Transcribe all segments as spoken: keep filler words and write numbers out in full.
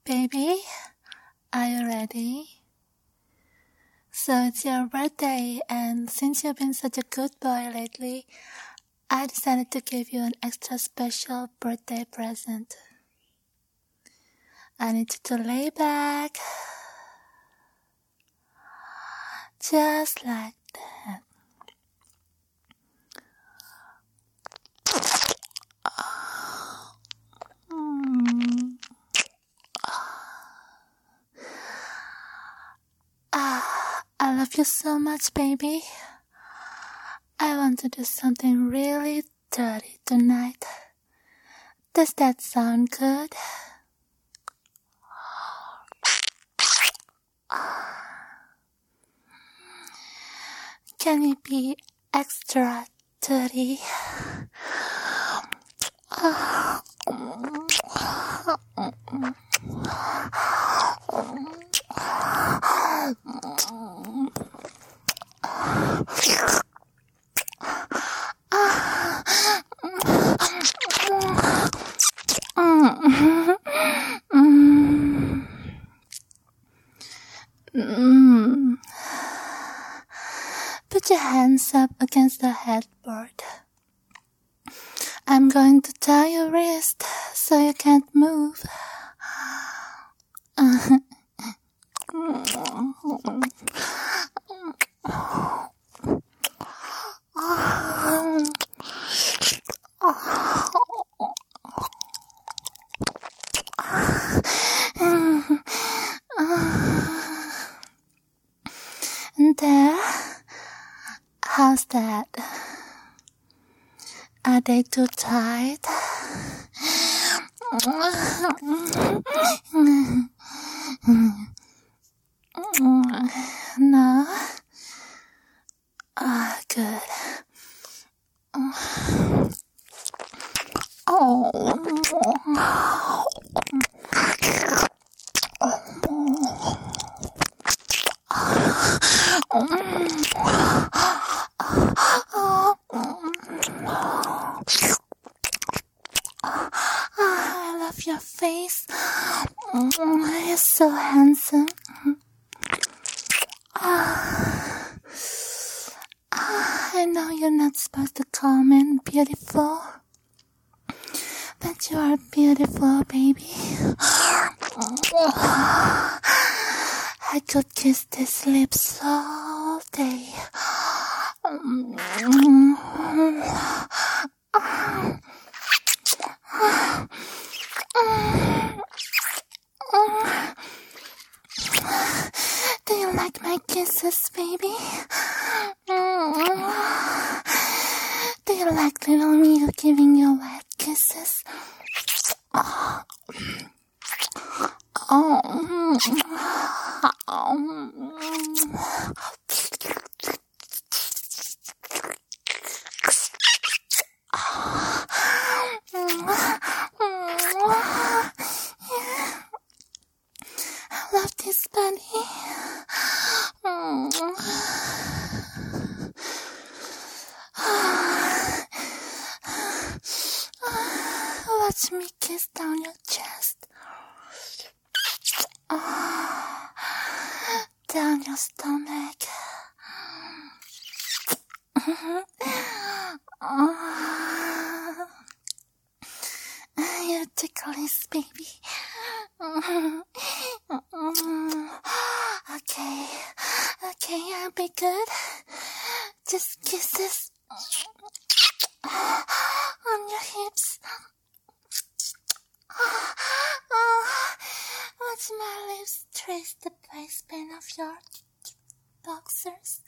baby. Are you ready? So it's your birthday, and since you've been such a good boy lately, I decided to give you an extra special birthday present. I need you to lay back, just like that. Mm. Ah, I love you so much, baby. I want to do something really dirty tonight. Does that sound good? Can you be extra dirty? Mm. Put your hands up against the headboard. I'm going to tie your wrist so you can't move. And there, how's that? Are they too tight? No? Ah, oh, good. Oh. I love your face. You're so handsome. I know you're not supposed to call men beautiful, but you are beautiful, baby. I could kiss these lips all day. Do you like my kisses, baby? Do you like little me giving you wet kisses? Oh. Oh. I love this bunny. Watch me kiss down your chest. Down your stomach. You're ticklish, baby. Okay, okay, I'll be good. Just kisses on your hips. Watch my lips trace the waistband of your boxers.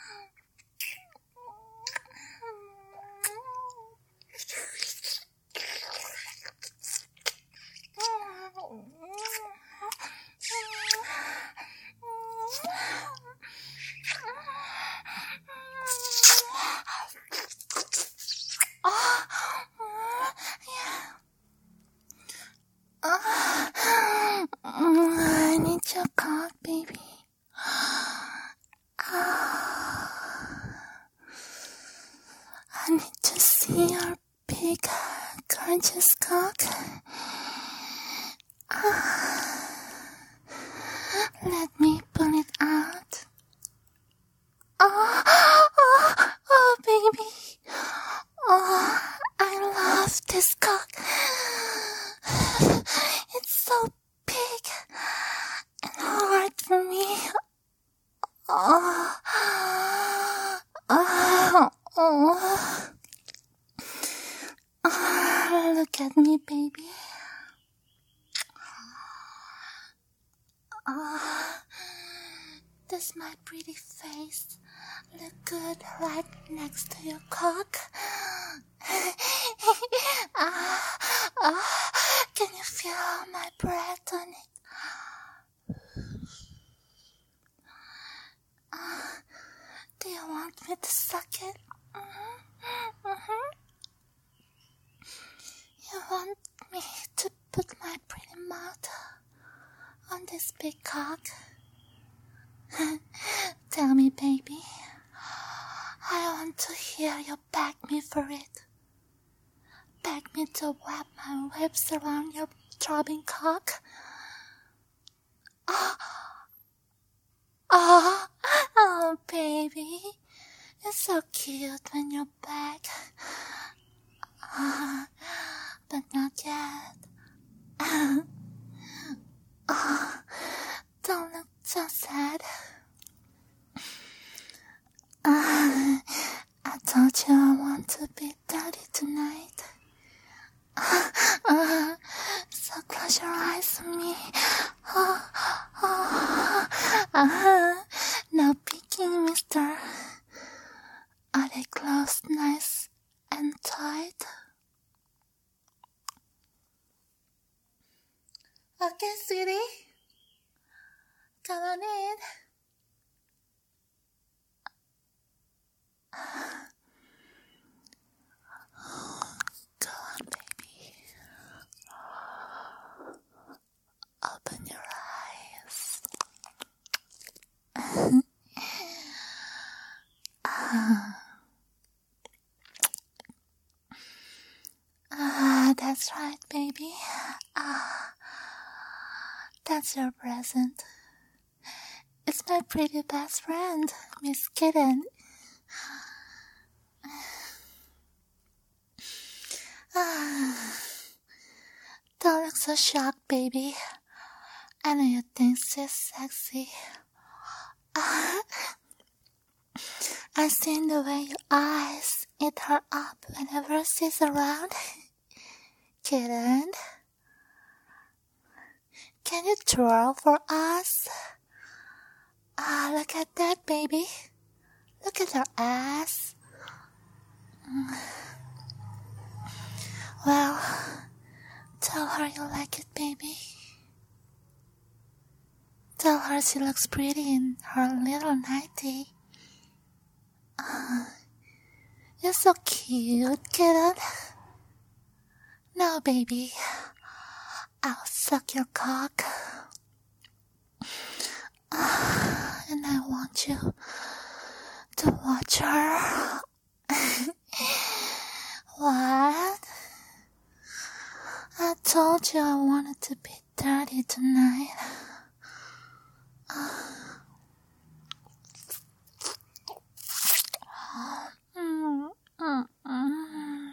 I need your cock, baby. I need to see your big, gorgeous cock. Let me pull it out. Oh, oh, oh, baby. Oh, I love this cock. It's so big and hard for me. Oh, oh, oh. Oh, look at me, baby. Oh, does my pretty face look good right next to your cock? Ah, ah, can you feel my breath on it? Ah, do you want me to suck it? Mm-hmm. Mm-hmm. You want me to put my pretty mouth on this big cock? Tell me, baby. I want to hear you beg me for it. Beg me to wrap my lips around your throbbing cock. Oh, oh, oh, baby. You're so cute when you're back. Uh, but not yet. Oh, don't look so sad. Uh, I told you I want to be dirty tonight. Uh, uh, so close your eyes on me. Oh, oh, uh, no peeking, mister. Are they closed nice and tight? Okay, sweetie. Come on in. Go on, baby. Open your eyes. Ah, ah, that's right, baby. Ah, that's your present. It's my pretty best friend, Miss Kitten. Ah, don't look so shocked, baby. I know you think she's sexy. Ah, I've seen the way your eyes eat her up whenever she's around. Kitten, can you twirl for us? Ah, look at that, baby. Look at her ass. Well, tell her you like it, baby. Tell her she looks pretty in her little nightie. Uh, you're so cute, kitten. Now, baby, I'll suck your cock. Uh, and I want you to watch her. What? I told you I wanted to be dirty tonight. Mm, mm, mm.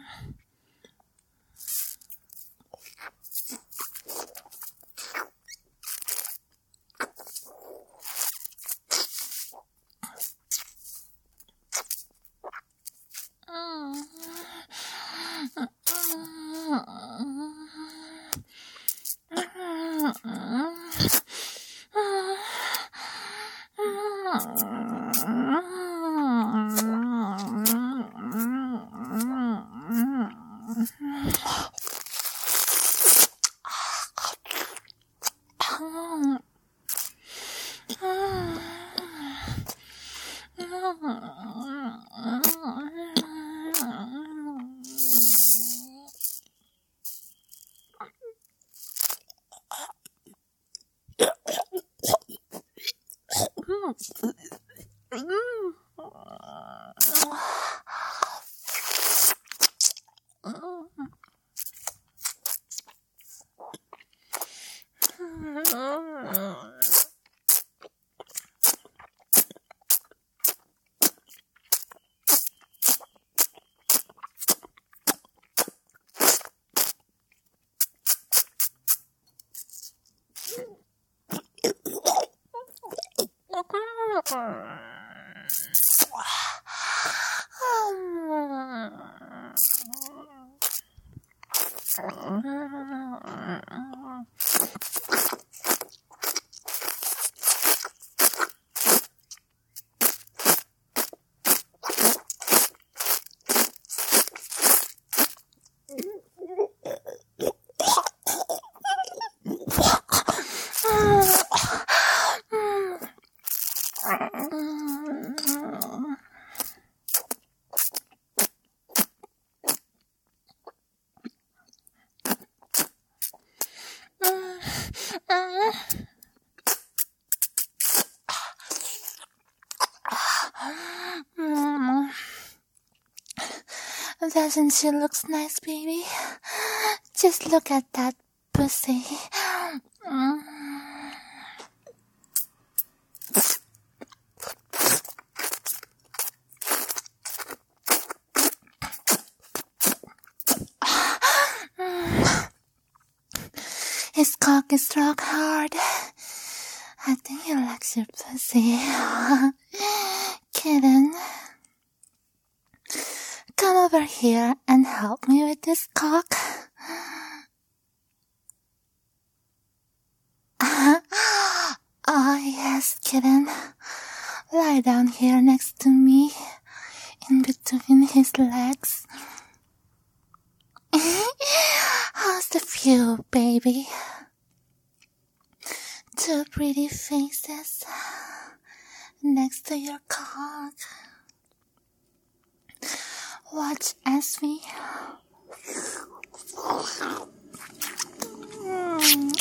Doesn't she look nice, baby? Just look at that pussy. Mm. His cock is rock hard. I think he likes your pussy. Kitten. Come over here and help me with this cock. Oh, yes, kitten. Lie down here next to me, in between his legs. How's the view, baby? Two pretty faces next to your cock. Watch as we... Mm.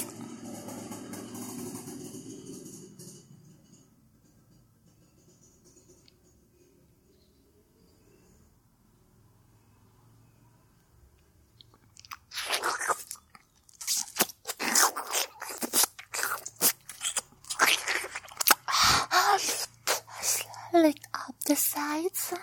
Lick up the sides.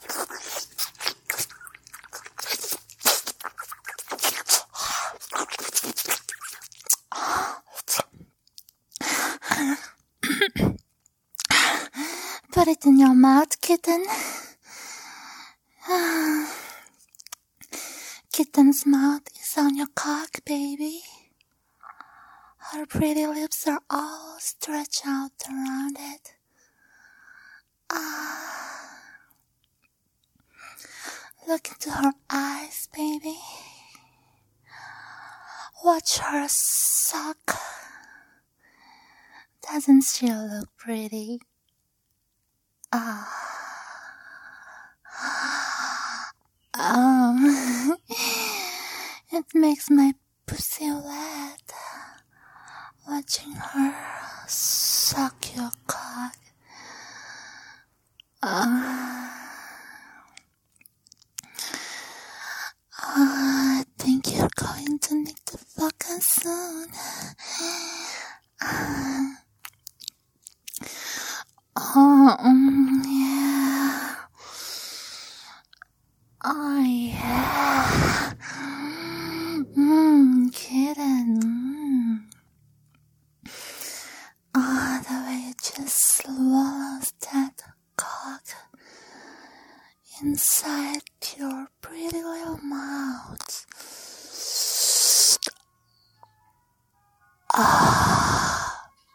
Put it in your mouth, kitten. Kitten's mouth is on your cock, baby. Her pretty lips are all stretched out around it. Ah. Look into her eyes, baby. Watch her suck. Doesn't she look pretty? Ah. Oh. It makes my pussy wet. Watching her suck your cock. Uh, I think you're going to need to fuck us soon. Uh, oh, um, yeah. Oh, yeah. Mmm, kitten. Mm. Oh, the way it just swallows that cock inside your pretty little mouth. Ah.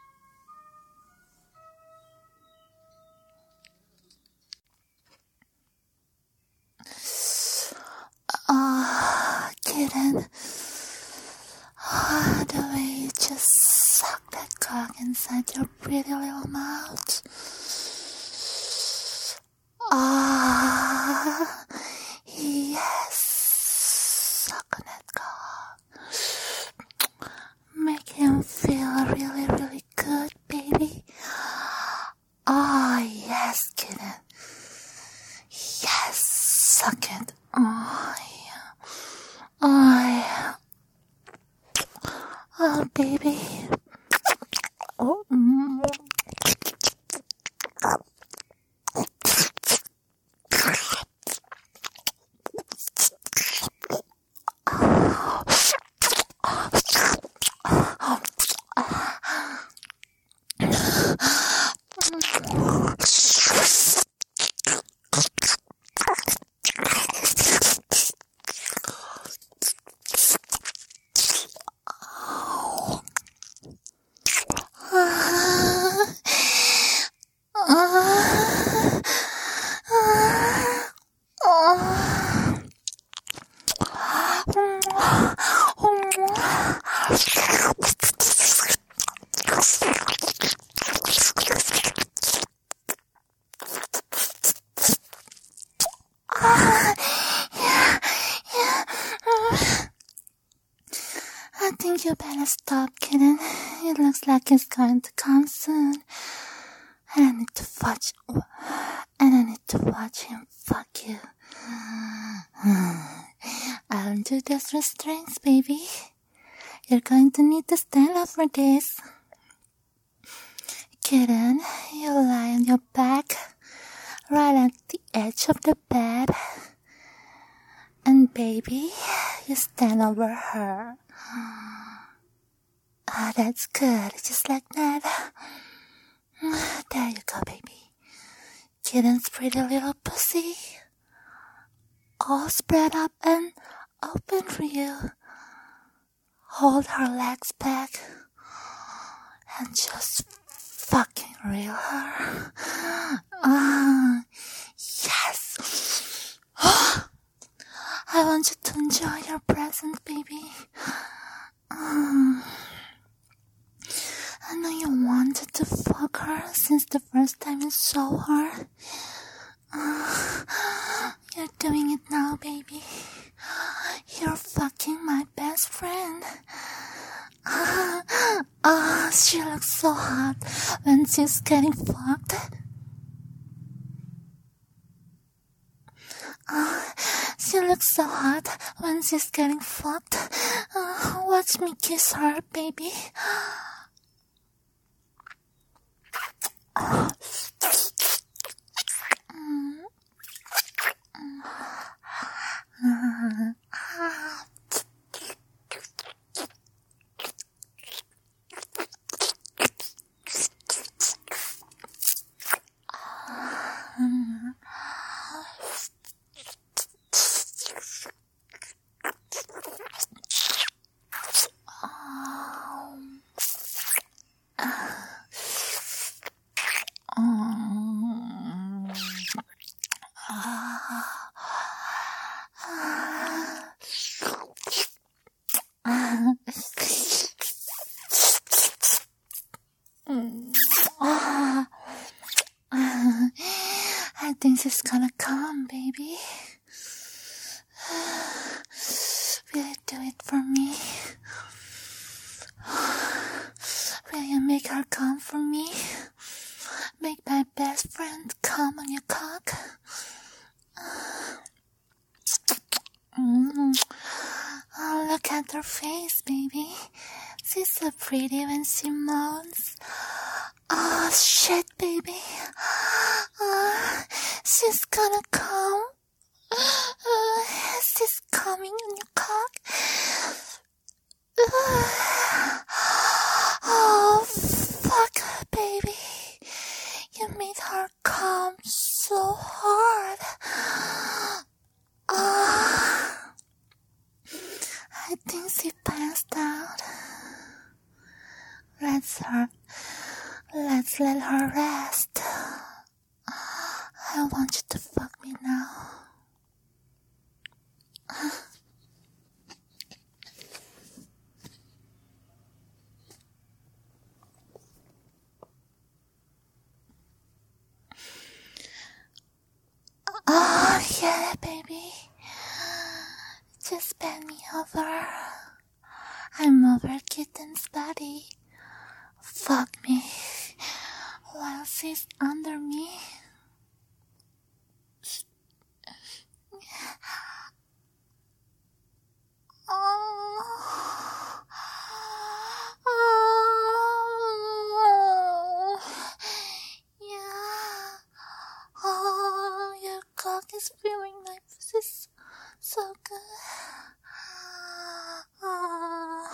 Ah, kitten. Ah, the way you just suck that cock inside your pretty little mouth. Ah, yes, suck on that cock. Make him feel really, really good, baby. Ah, yes, kitten. Yes, suck it. Oh, yeah. Oh, yeah. Oh, baby. Oh, mm. It looks like it's going to come soon. And I need to watch, and I need to watch him fuck you. I'll do this with strings, baby. You're going to need to stand up for this. Kitten, you lie on your back, right at the edge of the bed. And baby, you stand over her. Ah, oh, that's good, just like that. There you go, baby. Kitten's pretty little pussy, all spread up and open for you. Hold her legs back and just fucking reel her. Ah, yes. I want you to enjoy your presence, baby. Ah. I know you wanted to fuck her since the first time you saw her. Uh, you're doing it now, baby. You're fucking my best friend. Ah, uh, uh, she looks so hot when she's getting fucked. Uh, she looks so hot when she's getting fucked. Uh, watch me kiss her, baby. Uh, mm, mm, uh, I think she's gonna come, baby. Will you do it for me? Will you make her come for me? Make my best friend come on your cock? Mm. Oh, look at her face, baby. She's so pretty when she moans. Oh, shit, baby. Uh, she's gonna come. Uh, she's coming in your cock. Uh, oh, fuck, baby. You made her come so hard. Uh, I think she passed out. Let's her, let's let her rest. I want you to fuck me now. Oh, yeah, baby. Just bend me over. I'm over Kitten's body. Fuck me while she's under me. Oh. Oh. Yeah. Oh, your cock is feeling my pussy so good. Oh.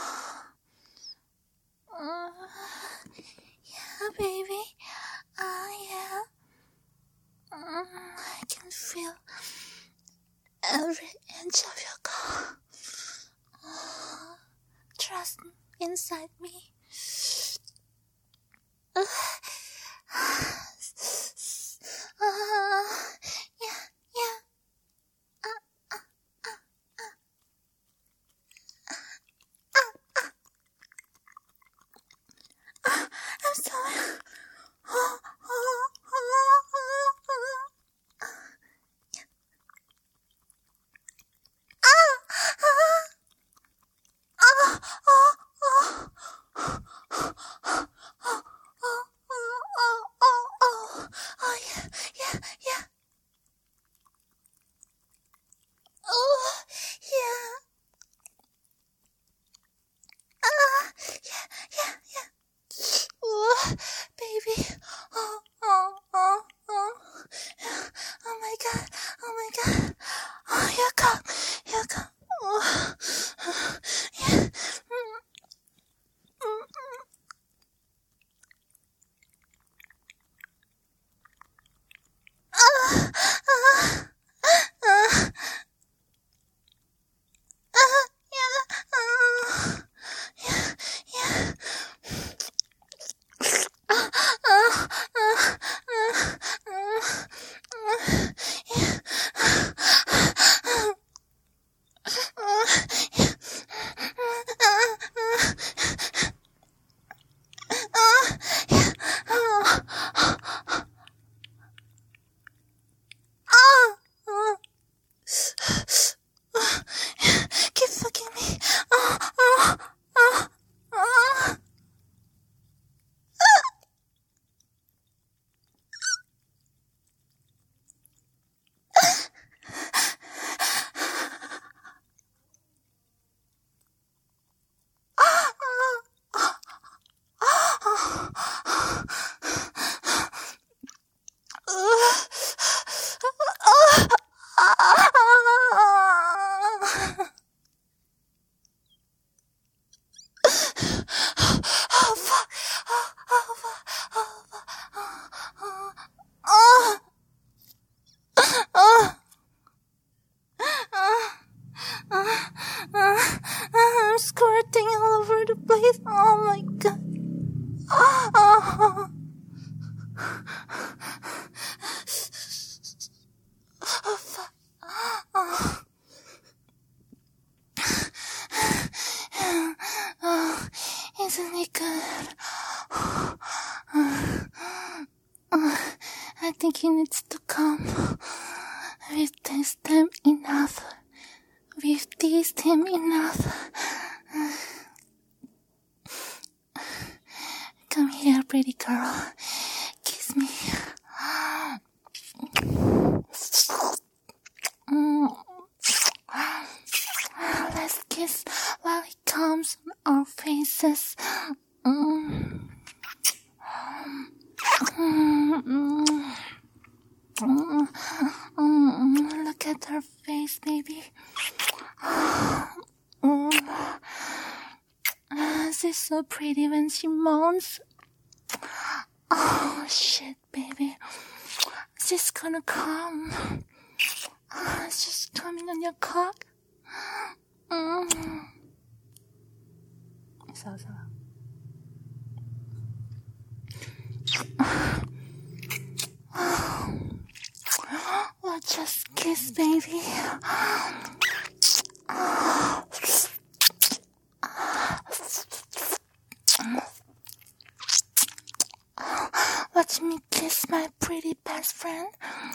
Uh, yeah, baby. Ah, uh, yeah. Mm, I can feel every inch of your cock. Uh, trust me, inside me. Uh, uh, yeah, yeah. Uh, uh, uh, uh. Uh, uh. Uh, I'm sorry. Oh, oh, oh, oh, oh. isn't it good? Uh, uh, I think he needs to come. We've tasted him enough. We've teased him enough. Come here, pretty girl. Kiss me. Mm. Let's kiss while he comes on our faces. Mm. Mm. Mm. Mm. Look at her face, baby. Mm. She's so pretty when she moans. Oh shit, baby. She's gonna come. Oh, she's coming on your cock. Mm. So, so. Oh, just kiss, baby. Watch me kiss my pretty best friend.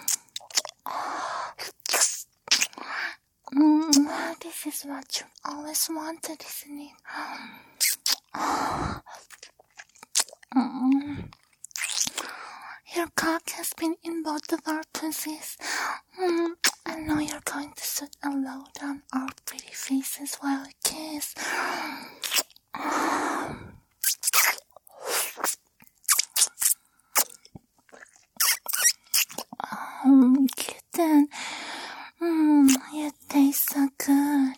Mm, this is what you always wanted, isn't it? Mm. Your cock has been in both of our pussies. Mm, I know you're going to sit and low down our pretty faces while we kiss. Oh, kitten. Mm, you taste so good.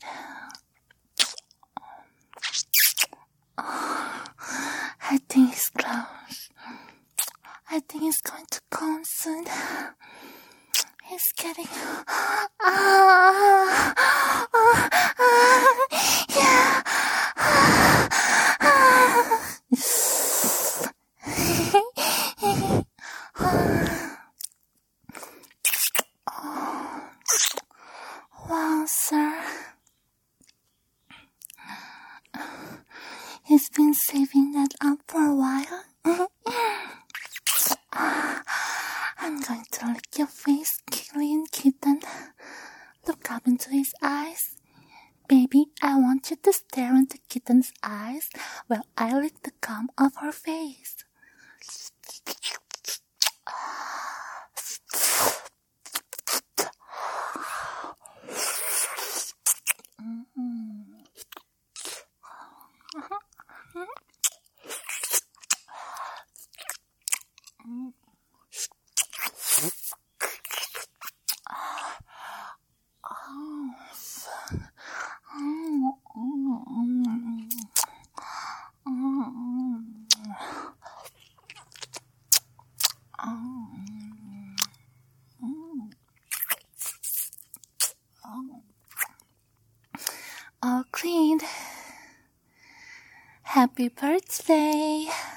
Oh, I think it's close. I think he's going to come soon. He's getting... Ah, ah, ah, yeah. Wow, sir. He's been saving that up for a while. I'm going to lick your face, clean kitten. Look up into his eyes. Baby, I want you to stare into kitten's eyes while I lick the gum off her face. All cleaned. Happy birthday.